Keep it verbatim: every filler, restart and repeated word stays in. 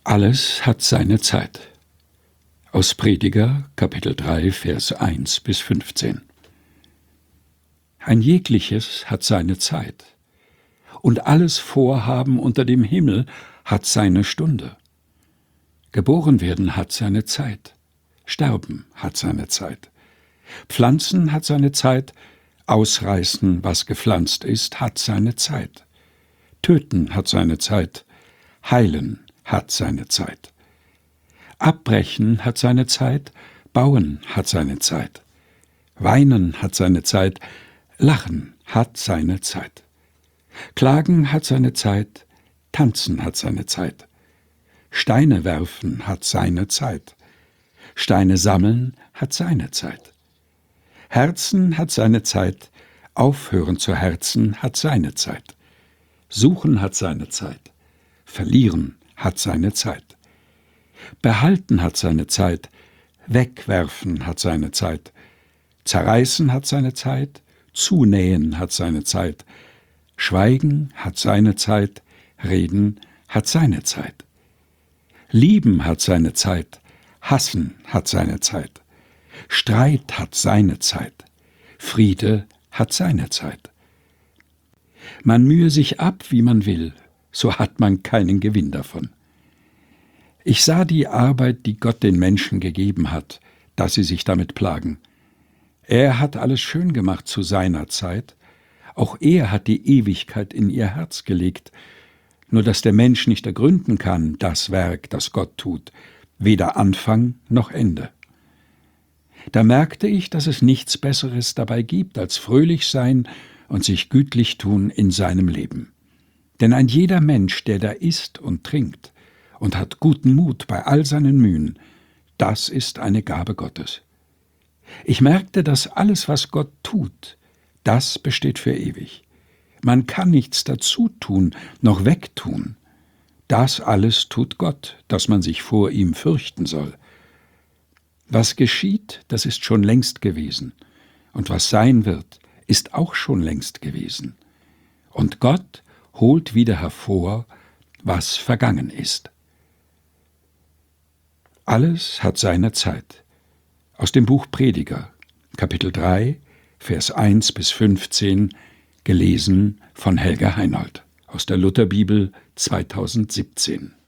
Alles hat seine Zeit. Aus Prediger, Kapitel drei, Vers eins bis fünfzehn. Ein jegliches hat seine Zeit, und alles Vorhaben unter dem Himmel hat seine Stunde. Geboren werden hat seine Zeit, Sterben hat seine Zeit, Pflanzen hat seine Zeit, Ausreißen, was gepflanzt ist, hat seine Zeit, Töten hat seine Zeit, Heilen hat seine Zeit, Abbrechen hat seine Zeit, Bauen hat seine Zeit, Weinen hat seine Zeit, Lachen hat seine Zeit, Klagen hat seine Zeit, Tanzen hat seine Zeit, Steine werfen hat seine Zeit, Steine sammeln hat seine Zeit, Herzen hat seine Zeit, Aufhören zu herzen hat seine Zeit, Suchen hat seine Zeit, Verlieren hat seine Zeit, Behalten hat seine Zeit, Wegwerfen hat seine Zeit, Zerreißen hat seine Zeit, Zunähen hat seine Zeit, Schweigen hat seine Zeit, Reden hat seine Zeit, Lieben hat seine Zeit, Hassen hat seine Zeit, Streit hat seine Zeit, Friede hat seine Zeit. Man mühe sich ab, wie man will, so hat man keinen Gewinn davon. Ich sah die Arbeit, die Gott den Menschen gegeben hat, dass sie sich damit plagen. Er hat alles schön gemacht zu seiner Zeit, auch er hat die Ewigkeit in ihr Herz gelegt, nur dass der Mensch nicht ergründen kann, das Werk, das Gott tut, weder Anfang noch Ende. Da merkte ich, dass es nichts Besseres dabei gibt, als fröhlich sein und sich gütlich tun in seinem Leben. Denn ein jeder Mensch, der da isst und trinkt und hat guten Mut bei all seinen Mühen, das ist eine Gabe Gottes. Ich merkte, dass alles, was Gott tut, das besteht für ewig. Man kann nichts dazu tun, noch wegtun. Das alles tut Gott, dass man sich vor ihm fürchten soll. Was geschieht, das ist schon längst gewesen. Und was sein wird, ist auch schon längst gewesen. Und Gott holt wieder hervor, was vergangen ist. Alles hat seine Zeit. Aus dem Buch Prediger, Kapitel drei, Vers eins bis fünfzehn, gelesen von Helga Heinold aus der Lutherbibel zweitausendsiebzehn.